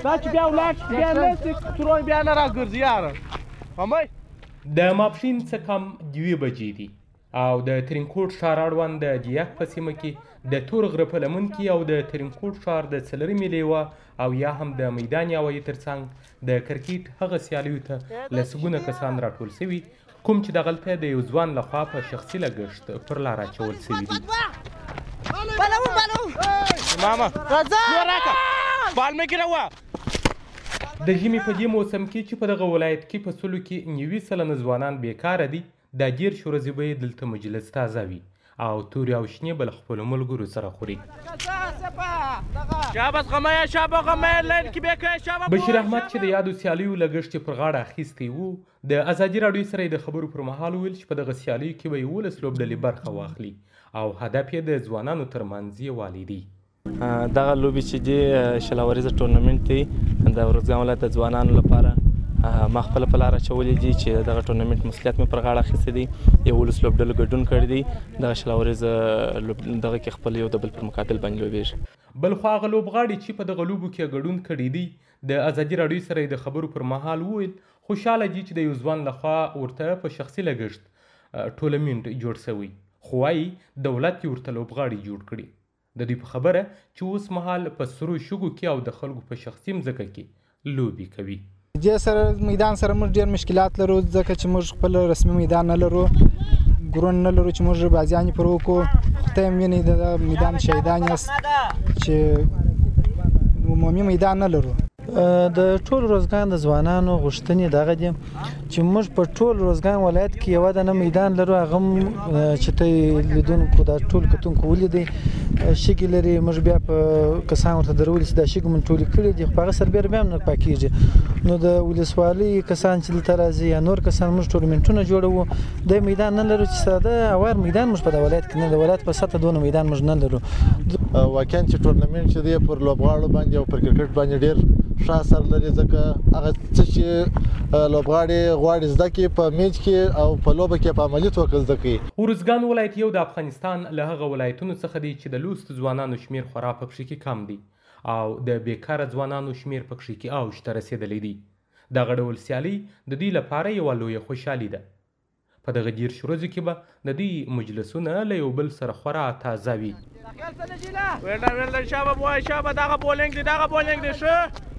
دا چې بیا ولاړ شي بیا نه شي تروی بیا نه راګرځي یاره فهمی د ماپښین څه کم 2 بجې دي او د ترینکوټ ښار اړوند د جیاک په سیمه کې د تور غره په لمن کې او د ترینکوټ ښار د څلرمې لیوه او یا هم د میدان یاوې ترڅنګ د کرکټ هغه سیالیو ته لسګونه کسان راټول شوي کوم چې دغلته د یو ځوان لخوا په شخصي لګښت پر لار اچول شوي دي ماما نور راکړه بال مې ګیروه د ژمي په دې موسم کې چې په دغه ولایت کې په سلو کې 90 سلنه ځوانان بیکاره دي دا 10 ورځې به یې دلته مجلس تازه وي او تورې او شنې به له خپلو ملګرو سره خوري بشیر احمد چې د یادو سیالیو لګښت یې پر غاړه اخیستی و د ازادي راډیو سره د خبرو پر مهال ویل چې په دغه سیالیو کې به 11 لوبډلې برخه واخلي او هدف یې د ځوانانو ترمنځ یووالی دی دغه لوبې چې دی شلاوریزه ټورنمنټ دی د ارزګان ولایت د ځوانانو لپاره ما خپل په لار اچولې دي چې دغه ټورنمنټ مسؤلیت مې پر غاړه اخیستی دی 11 لوبډلو ګډون کړی دی دغه شلاوریزه دغه کې خپل یو د بل پر مقابل باندې لوبېږي بل خو هغه لوبغاړي چې په دغه لوبو کې ګډون کړي دي د ازادي راډیو سره د خبرو پر مهال وویل خوشحاله دي چې د یو ځوان لخوا ورته په شخصي لګښت ټورنمنټ جوړ شوی خو وایي دولت یې ورته لوبغاړي جوړ کړي د دوی په خبره چې اوس مهال په سرو شګو کې او د خلکو په شخصي مځکه کې لوبې کوي دې سره میدان سره موږ ډېر مشکلات لرو ځکه چې موږ خپل رسمي میدان نه لرو ګرون نه لرو چې موږ بازیانې پر وکړو خدای هم ویني د میدان شهیدان یاست چې عمومي میدان نه لرو د ټول روزګان د ځوانانو غوښتنې دغه دي چې موږ په ټول روزګان ولایت کې یو دنه میدان لرو هغه چې ته لیدونکو دا ټول کتونکو ولیدي شګې لري موږ بیا په کسان ورته درولي چې دا شګې مونږ ټولې کړي دي خو په هغه سربیره بیا هم نه پاکېږي نو د ولسوالۍ کسان چې دلته راځي یا نور کسان موږ ټورنمنټونه جوړوو د میدان نه لرو چې ساده اوار میدان موږ په د ولایت کې نه د ولایت په سطحه دونه میدان موږ نه لرو واقعا چې ټورنمنټ چې دی پر لوبغاړو باندې او پر کرکټ باندې ډېر ښه اثر لري ځکه هغه څه چې لوبغاړي غواړي زده کړي په میچ کې او په لوبه کې په عملي توګه زده کړي ارزګان ولایت یو د افغانستان له هغه ولایتونو څخه دی چې د لوستو ځوانانو شمیر خورا پکښې کې کم دی او د بیکاره ځوانانو شمیر پکښې کې اوج ته رسېدلی دی دغه ډول سیالي د دوی لپاره یوه لویه خوشحالي ده په دغه 10 ورځو کې به د دوی مجلسونه له یو بل سره خورا تازه وي ویلډر شابه بوای شابه دغه بولینګ دی ښه